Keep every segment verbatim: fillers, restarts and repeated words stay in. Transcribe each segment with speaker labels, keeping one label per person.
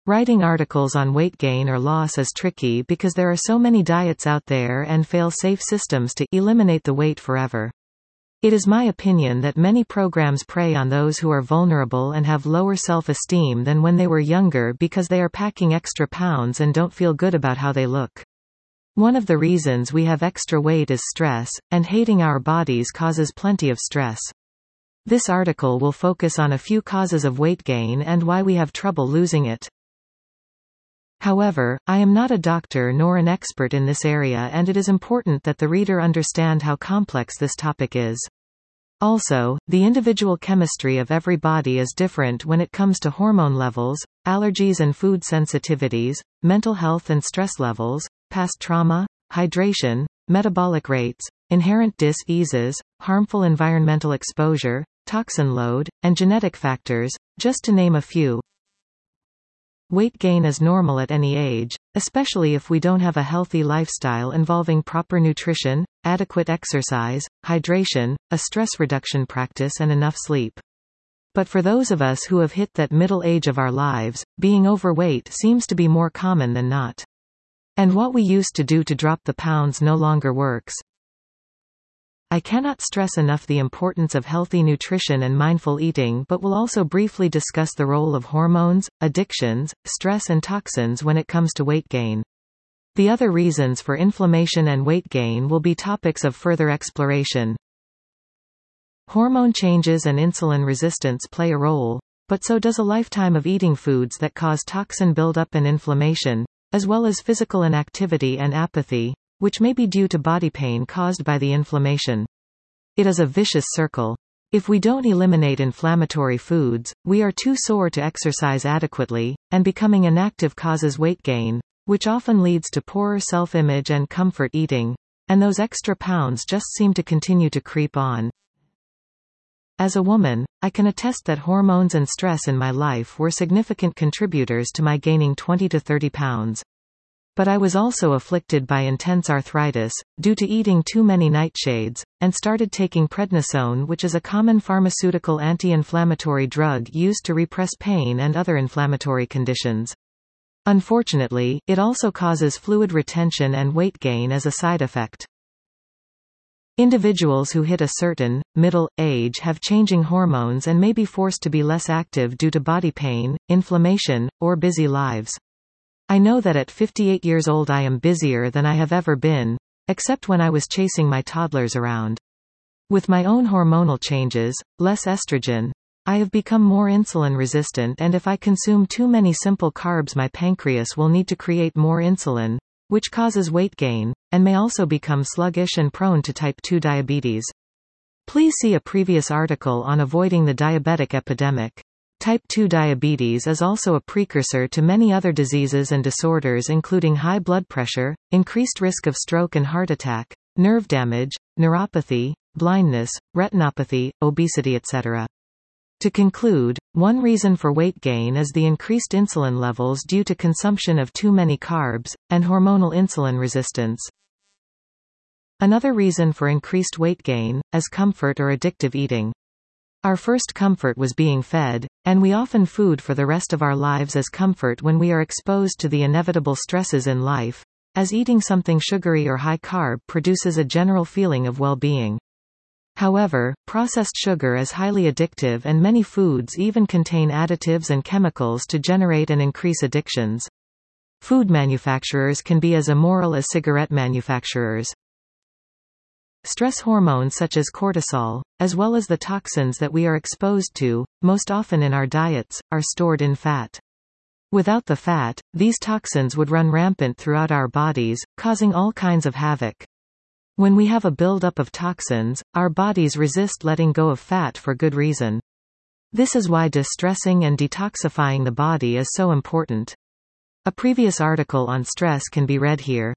Speaker 1: Writing articles on weight gain or loss is tricky because there are so many diets out there and fail-safe systems to eliminate the weight forever. It is my opinion that many programs prey on those who are vulnerable and have lower self-esteem than when they were younger because they are packing extra pounds and don't feel good about how they look. One of the reasons we have extra weight is stress, and hating our bodies causes plenty of stress. This article will focus on a few causes of weight gain and why we have trouble losing it. However, I am not a doctor nor an expert in this area, and it is important that the reader understand how complex this topic is. Also, the individual chemistry of every body is different when it comes to hormone levels, allergies and food sensitivities, mental health and stress levels, past trauma, hydration, metabolic rates, inherent dis-eases, harmful environmental exposure, toxin load, and genetic factors, just to name a few. Weight gain is normal at any age, especially if we don't have a healthy lifestyle involving proper nutrition, adequate exercise, hydration, a stress reduction practice and enough sleep. But for those of us who have hit that middle age of our lives, being overweight seems to be more common than not. And what we used to do to drop the pounds no longer works. I cannot stress enough the importance of healthy nutrition and mindful eating, but will also briefly discuss the role of hormones, addictions, stress and toxins when it comes to weight gain. The other reasons for inflammation and weight gain will be topics of further exploration. Hormone changes and insulin resistance play a role, but so does a lifetime of eating foods that cause toxin buildup and inflammation, as well as physical inactivity and apathy, which may be due to body pain caused by the inflammation. It is a vicious circle. If we don't eliminate inflammatory foods, we are too sore to exercise adequately, and becoming inactive causes weight gain, which often leads to poorer self-image and comfort eating, and those extra pounds just seem to continue to creep on. As a woman, I can attest that hormones and stress in my life were significant contributors to my gaining twenty to thirty pounds. But I was also afflicted by intense arthritis, due to eating too many nightshades, and started taking prednisone, which is a common pharmaceutical anti-inflammatory drug used to repress pain and other inflammatory conditions. Unfortunately, it also causes fluid retention and weight gain as a side effect. Individuals who hit a certain, middle, age have changing hormones and may be forced to be less active due to body pain, inflammation, or busy lives. I know that at fifty-eight years old I am busier than I have ever been, except when I was chasing my toddlers around. With my own hormonal changes, less estrogen, I have become more insulin resistant, and if I consume too many simple carbs my pancreas will need to create more insulin, which causes weight gain, and may also become sluggish and prone to type two diabetes. Please see a previous article on avoiding the diabetic epidemic. Type two diabetes is also a precursor to many other diseases and disorders including high blood pressure, increased risk of stroke and heart attack, nerve damage, neuropathy, blindness, retinopathy, obesity et cetera. To conclude, one reason for weight gain is the increased insulin levels due to consumption of too many carbs, and hormonal insulin resistance. Another reason for increased weight gain is comfort or addictive eating. Our first comfort was being fed, and we often food for the rest of our lives as comfort when we are exposed to the inevitable stresses in life, as eating something sugary or high carb produces a general feeling of well-being. However, processed sugar is highly addictive, and many foods even contain additives and chemicals to generate and increase addictions. Food manufacturers can be as immoral as cigarette manufacturers. Stress hormones such as cortisol, as well as the toxins that we are exposed to, most often in our diets, are stored in fat. Without the fat, these toxins would run rampant throughout our bodies, causing all kinds of havoc. When we have a buildup of toxins, our bodies resist letting go of fat for good reason. This is why distressing and detoxifying the body is so important. A previous article on stress can be read here.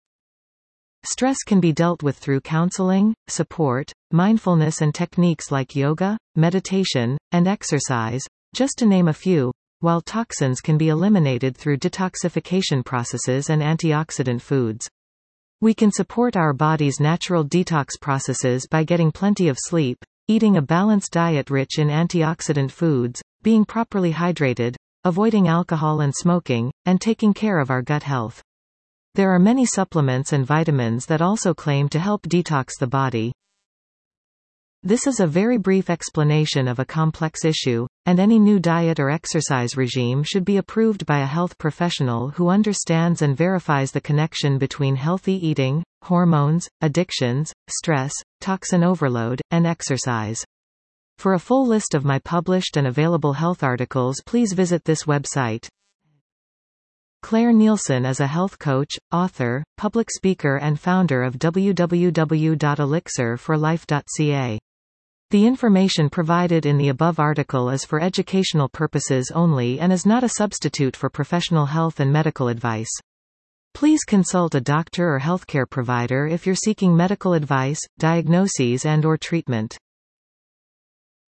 Speaker 1: Stress can be dealt with through counseling, support, mindfulness and techniques like yoga, meditation, and exercise, just to name a few, while toxins can be eliminated through detoxification processes and antioxidant foods. We can support our body's natural detox processes by getting plenty of sleep, eating a balanced diet rich in antioxidant foods, being properly hydrated, avoiding alcohol and smoking, and taking care of our gut health. There are many supplements and vitamins that also claim to help detox the body. This is a very brief explanation of a complex issue, and any new diet or exercise regime should be approved by a health professional who understands and verifies the connection between healthy eating, hormones, addictions, stress, toxin overload, and exercise. For a full list of my published and available health articles, please visit this website. Claire Nielsen is a health coach, author, public speaker and founder of w w w dot elixir for life dot c a. The information provided in the above article is for educational purposes only and is not a substitute for professional health and medical advice. Please consult a doctor or healthcare provider if you're seeking medical advice, diagnoses and/or treatment.